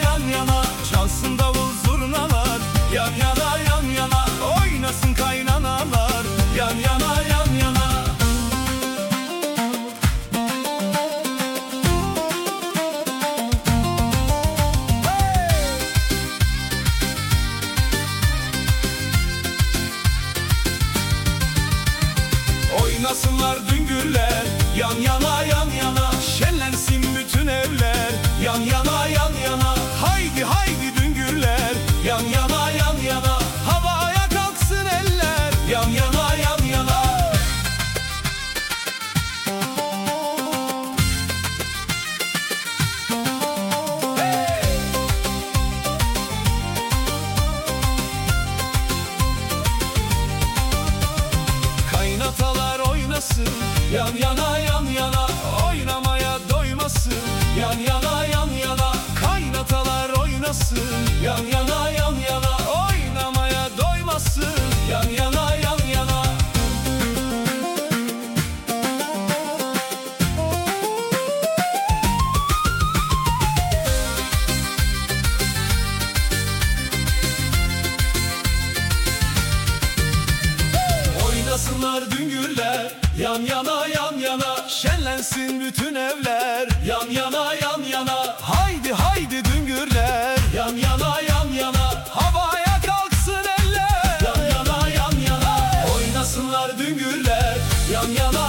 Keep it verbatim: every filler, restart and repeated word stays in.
yan yana, çalsın davul zurnalar. Yan yana yan yana, oynasın kaynanalar. Yan yana yan yana. Oynasınlar düngürler, yan yana yan yana, şenlensin bütün evler. Yan yana yan yana, haydi haydi düngürler. Yan yana yan yana, havaya kalksın eller. Yan yana yan yana. Hey! Kaynatalar oynasın, yan yana yan yana, oynamaya doymasın. Yan yana yan yana, kaynatalar oynasın. Yan yana yan yana, oynamaya doymasın. Yan yana yan yana. Oynasınlar düngürler, yan yana yan yana, şenlensin bütün evler. Yan yana yan yana, haydi haydi düngürler. Yan yana yan yana, havaya kalksın eller. Yan yana yan yana, oynasınlar düngürler. Yan yana